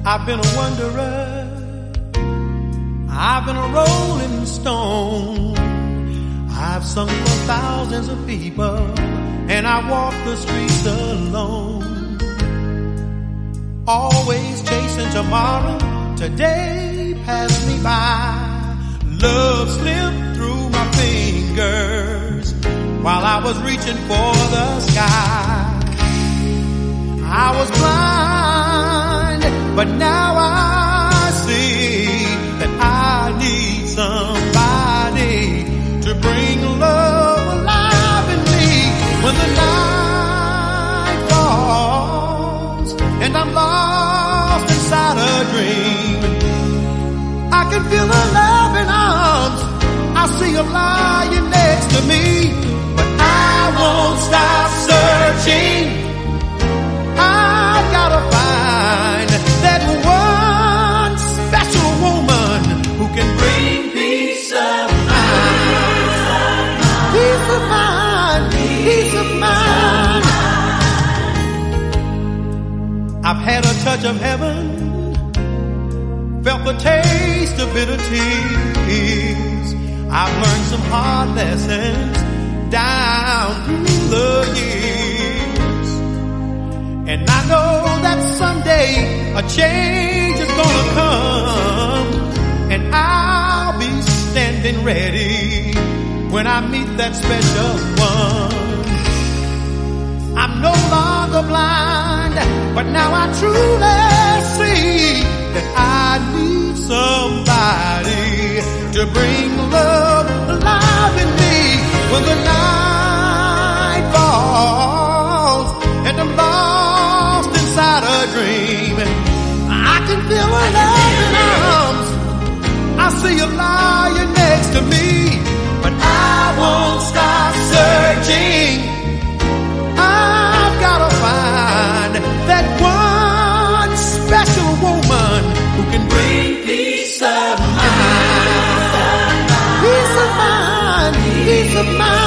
I've been a wanderer, I've been a rolling stone. I've sung for thousands of people, and I walk the streets alone. Always chasing tomorrow, today passed me by. Love slipped through my fingers while I was reaching for the sky. I was blind, but now I see that I need somebody to bring love alive in me. When the night falls and I'm lost inside a dream, I can feel the loving arms. I see you lying next to me, but I won't stop searching. I've gotta find that one special woman who can bring peace of mind. Peace of mind, peace of mind. I've had a touch of heaven, felt the taste of bitter tears. I've learned some hard lessons down through the years. And I know that someday a change is gonna come, and I'll be standing ready when I meet that special one. I'm no longer blind, but now I truly see that I need somebody to bring love alive in me. When the night falls and I'm lost inside a dream, I can feel her loving arms. I see you lying next to me, but I won't stop searching. I've gotta find that one special woman who can bring peace of mind. Peace of mind, peace of mind.